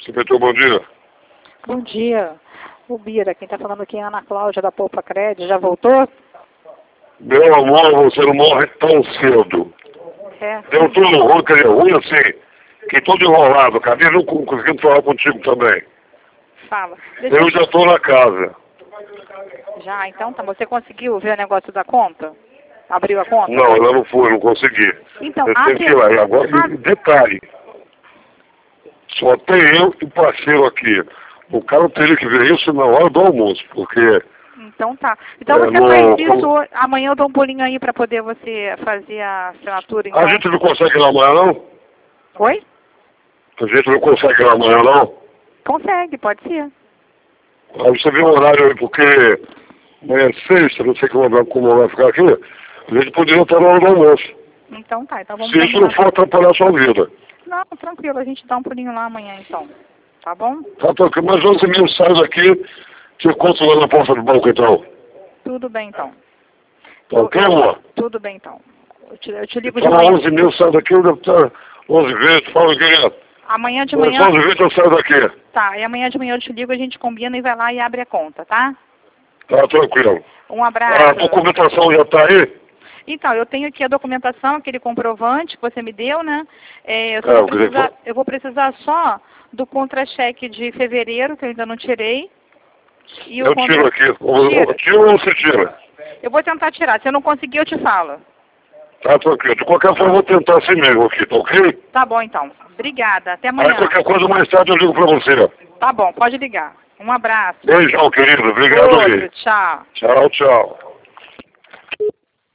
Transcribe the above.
Super, bom dia. Bom dia. O Bira, quem está falando aqui é a Ana Cláudia da Poupa Crédito. Já voltou? Meu amor, você não morre tão cedo. É. Deu tudo ruim, quer dizer, ruim assim, que todo enrolado, cadê? Não conseguimos falar contigo também. Fala. Eu já estou na casa. Já, então tá. Você conseguiu ver o negócio da conta? Abriu a conta? Não, eu não fui, não consegui. Então, Eu tenho que ir lá. E agora, detalhe, só tem eu e o parceiro aqui. O cara teria que ver isso na hora do almoço, porque... Então tá. Então você faz isso, amanhã eu dou um pulinho aí pra poder você fazer a assinatura, então. A gente não consegue ir lá amanhã, não? Oi? A gente não consegue ir lá amanhã, não? Consegue, pode ser. Aí você vê o horário aí, porque amanhã é sexta, não sei como vai ficar aqui, a gente poderia estar na hora do almoço. Então tá, então vamos... Se isso não for atrapalhar a sua vida. Não, tranquilo, a gente dá um pulinho lá amanhã, então. Tá bom? Tá tranquilo, mas 11 mil sai daqui, te conto lá na porta do banco, então. Tudo bem, então. Tá ok, amor? Tudo bem, então. Eu te ligo de Fala manhã. 11 mil, sai daqui, eu devo estar 11h20, fala, querido. Amanhã de manhã... 11h20 eu saio daqui. Tá, e amanhã de manhã eu te ligo, a gente combina e vai lá e abre a conta, tá? Tá tranquilo. Um abraço. A documentação já tá aí? Então, eu tenho aqui a documentação, aquele comprovante que você me deu, né? Eu vou precisar só do contra-cheque de fevereiro, que eu ainda não tirei. E eu tiro aqui. Tira ou você tira? Eu vou tentar tirar. Se eu não conseguir, eu te falo. Tá tranquilo. De qualquer forma, eu vou tentar assim mesmo aqui, tá ok? Tá bom, então. Obrigada. Até amanhã. Aí qualquer coisa mais tarde eu ligo pra você. Tá bom, pode ligar. Um abraço. Beijão, querido. Obrigado, Outro, tchau. Tchau, tchau.